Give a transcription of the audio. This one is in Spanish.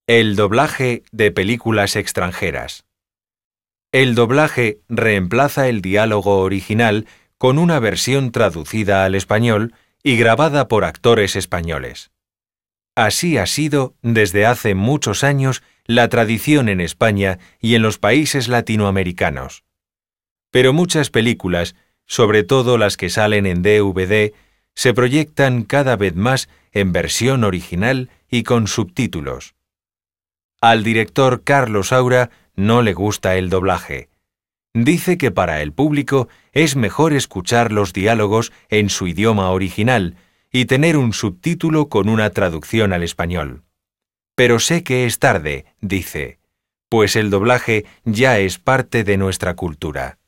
El doblaje de películas extranjeras. El doblaje reemplaza el diálogo original con una versión traducida al español y grabada por actores españoles. Así ha sido desde hace muchos años la tradición en España y en los países latinoamericanos. Pero muchas películas, sobre todo las que salen en DVD, se proyectan cada vez más en versión original y con subtítulos. Al director Carlos Saura no le gusta el doblaje. Dice que para el público es mejor escuchar los diálogos en su idioma original y tener un subtítulo con una traducción al español. Pero sé que es tarde, dice, pues el doblaje ya es parte de nuestra cultura.